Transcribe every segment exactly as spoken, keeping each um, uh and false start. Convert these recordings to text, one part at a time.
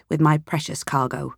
with my precious cargo.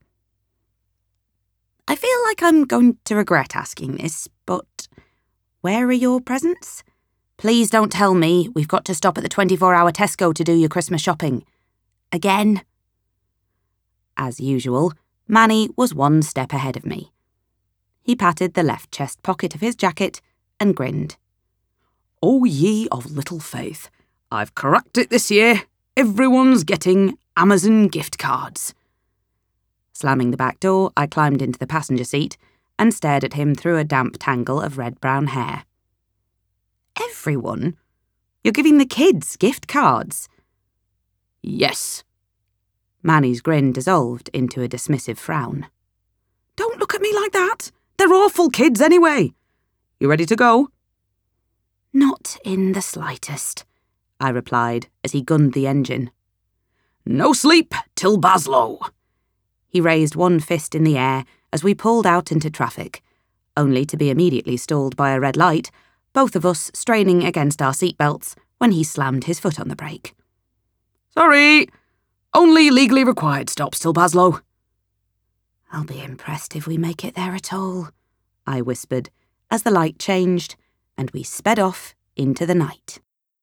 I feel like I'm going to regret asking this, but where are your presents? Please don't tell me we've got to stop at the twenty-four hour Tesco to do your Christmas shopping. Again? As usual, Manny was one step ahead of me. He patted the left chest pocket of his jacket and grinned. O ye of little faith, I've cracked it this year. Everyone's getting Amazon gift cards. Slamming the back door, I climbed into the passenger seat and stared at him through a damp tangle of red-brown hair. Everyone? You're giving the kids gift cards? Yes. Manny's grin dissolved into a dismissive frown. Don't look at me like that. They're awful kids anyway. You ready to go? Not in the slightest, I replied as he gunned the engine. No sleep till Baslow. He raised one fist in the air as we pulled out into traffic, only to be immediately stalled by a red light, both of us straining against our seatbelts when he slammed his foot on the brake. Sorry, only legally required stops till Baslow. I'll be impressed if we make it there at all, I whispered as the light changed and we sped off into the night.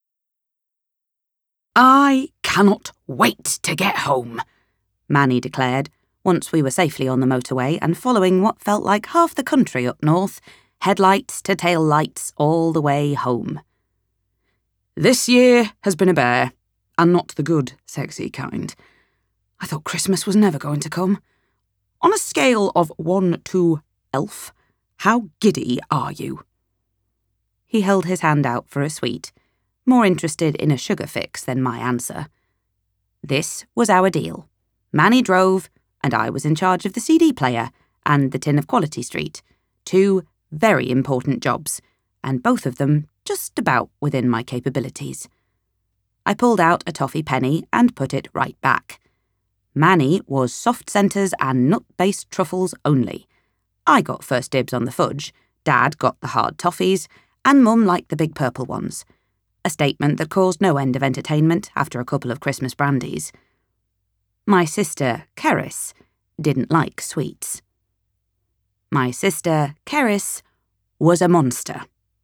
I cannot wait to get home, Manny declared, once we were safely on the motorway and following what felt like half the country up north, headlights to tail lights all the way home. This year has been a bear, and not the good, sexy kind. I thought Christmas was never going to come. On a scale of one to elf, how giddy are you? He held his hand out for a sweet, more interested in a sugar fix than my answer. This was our deal. Manny drove, and I was in charge of the C D player and the tin of Quality Street. Two very important jobs, and both of them just about within my capabilities. I pulled out a toffee penny and put it right back. Manny was soft centres and nut-based truffles only. I got first dibs on the fudge, Dad got the hard toffees, and Mum liked the big purple ones. A statement that caused no end of entertainment after a couple of Christmas brandies. My sister, Keris, didn't like sweets. My sister, Keris, was a monster.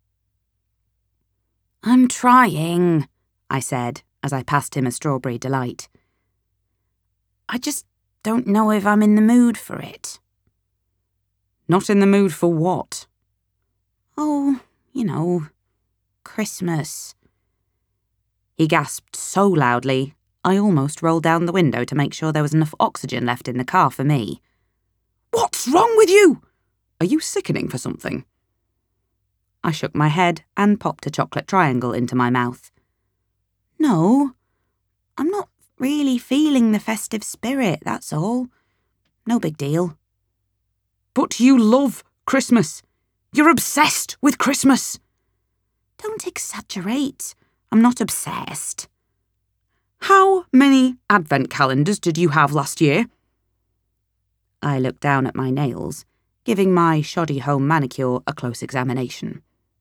I'm trying, I said as I passed him a strawberry delight. I just don't know if I'm in the mood for it. Not in the mood for what? Oh, you know, Christmas. He gasped so loudly, I almost rolled down the window to make sure there was enough oxygen left in the car for me. What's wrong with you? Are you sickening for something? I shook my head and popped a chocolate triangle into my mouth. No, I'm not really feeling the festive spirit, that's all. No big deal. But you love Christmas. You're obsessed with Christmas. Don't exaggerate. I'm not obsessed. How many advent calendars did you have last year? I looked down at my nails, giving my shoddy home manicure a close examination.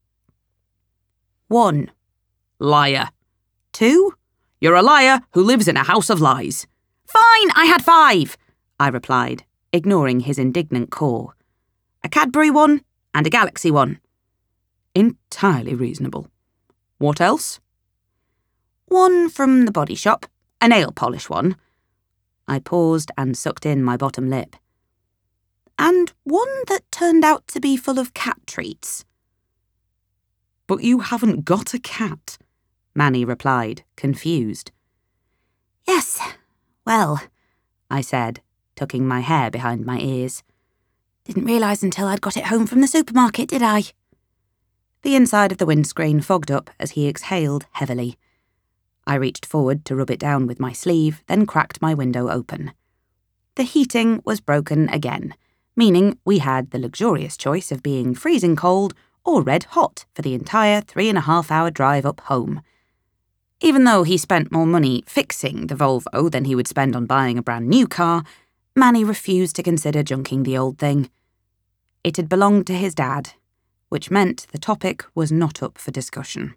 One. Liar. Two? You're a liar who lives in a house of lies. Fine, I had five, I replied, ignoring his indignant caw. A Cadbury one and a Galaxy one. Entirely reasonable. What else? One from the body shop, a nail polish one. I paused and sucked in my bottom lip. And one that turned out to be full of cat treats. But you haven't got a cat, Manny replied, confused. Yes, well, I said, tucking my hair behind my ears. Didn't realise until I'd got it home from the supermarket, did I? The inside of the windscreen fogged up as he exhaled heavily. I reached forward to rub it down with my sleeve, then cracked my window open. The heating was broken again, meaning we had the luxurious choice of being freezing cold or red hot for the entire three and a half hour drive up home. Even though he spent more money fixing the Volvo than he would spend on buying a brand new car, Manny refused to consider junking the old thing. It had belonged to his dad, which meant the topic was not up for discussion.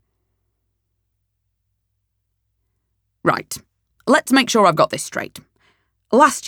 Right, let's make sure I've got this straight. Last